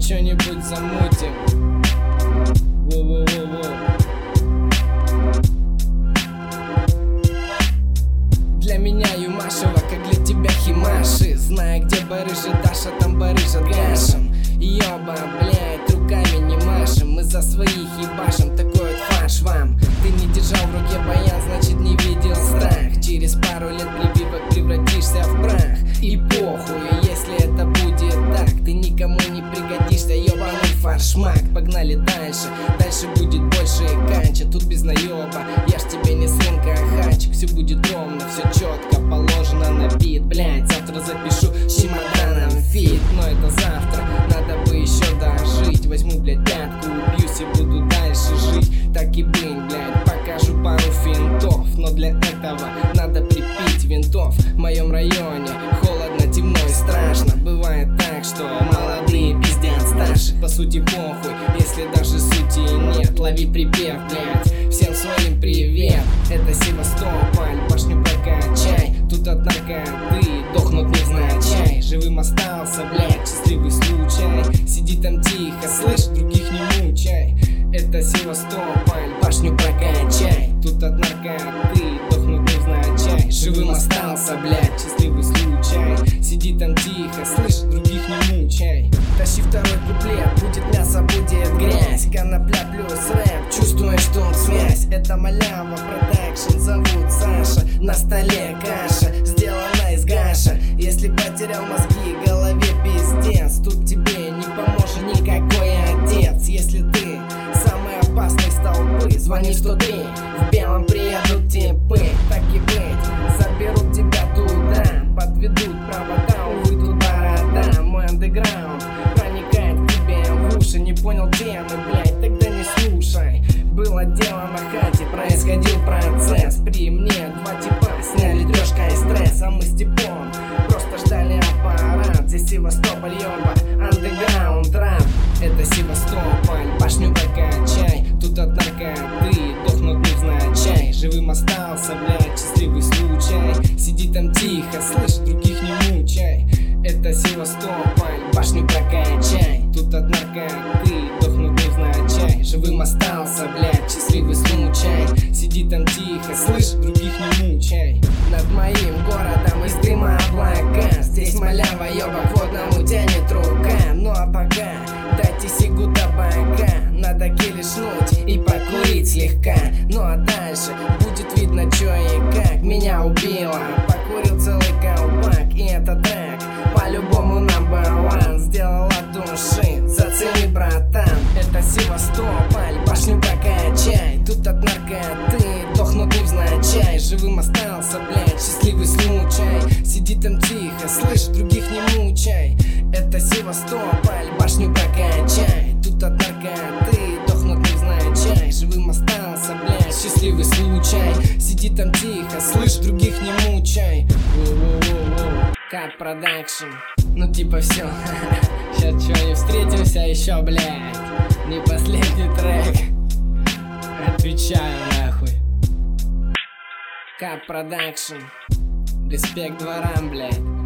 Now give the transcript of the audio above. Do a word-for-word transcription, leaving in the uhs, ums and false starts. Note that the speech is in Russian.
чё-нибудь замутим. Во-во-во-во. Для меня Юмашева, как для тебя Химаши. Знаю, где барыжи, Даша, там барыжа гашем. Ёба, блядь, руками не машем. Мы за своих ебашем, такой вот фарш вам. Ты не держал в руке баян, значит не видел страх. Через пару лет прививок превратишься в прах. И похуй, если это будет так, ты никому не пригодишься, ёбаный фаршмак. Погнали дальше, дальше будет больше канча. Тут без наёба, я ж тебе не сынка, а хачик. Все будет ровно, все четко, положено на бит. Блять, завтра запишу чемоданом фит. Но это завтра, надо бы еще дожить. Возьму, блять, пятку, убьюсь и буду дальше жить. Так и быть, блять, покажу пару финтов. Но для этого надо припить винтов. В моем районе холодно, темно и страшно. Бывает так, что молодые пиздят старших. По сути похуй, если даже сути нет. Лови припев, блять, всем своим привет. Это Севастополь, башню прокачай. Тут от наркоты дохнут невзначай. Живым остался, блять, счастливый случай. Сиди там тихо, слышь, других не мучай. Это Севастополь, башню прокачай. Тут от наркоты дохнут невзначай. Живым остался, блять, счастливый случай. Сиди там тихо, слышь, других не мучай. Тащи второй куплет, будет мясо, будет грязь. Конопля плюс рэп, чувствуешь тут связь. Это Малява продакшн, зовут Саша. На столе каша, сделана из гаша. Если потерял мозги, голове пиздец. Тут тебе не поможет никакой отец. Если ты самый опасный из толпы, звони сто три, в белом приедут типы. Так и быть, заберут тебя туда, подведут провода, увы, тут борода. Мой андеграунд проникает к тебе в уши. Не понял темы, блять, тогда не слушай. Было дело на хате, происходил процесс. При мне два типа сняли трешка и стресс. А мы с типом просто ждали аппарат. Здесь Севастополь, ёба, андеграунд рэп. Это Севастополь, башню прокачай. Тут от наркоты дохнут невзначай. Живым остался, блядь, счастливый случай. Сиди там тихо, слышь, других не мучай. Это Севастополь, башню прокачай. Тут от наркоты дохнут невзначай. Живым остался, блядь, счастливый случай. Сиди там тихо, слышь, других не мучай. Над моим городом из дыма облака. Здесь Малява, ёба, к водному тянет рука. Ну а пока дайте сигу табака. Надо килишнуть и покурить слегка. Ну а дальше будет видно чё и как. Меня убило, покурил целый колпак. И этот трек по-любому number one. Сделал от души, зацени, братан. Это Севастополь, башню прокачай. Тут от наркоты дохнут невзначай. Живым остался, блядь, счастливый случай. Сиди там тихо, слышь, других не мучай. Это Севастополь, башню прокачай. Тут от наркоты дохнут невзначай. Живым остался, блядь, счастливый случай. Сиди там тихо, слышь, других не мучай. Воу-воу-воу-воу. Кат продакшн. Ну типа все. Сейчас чё, не встретимся еще, блядь. Не последний трек. Отвечаю нахуй. Кат продакшн. Респект дворам, блядь.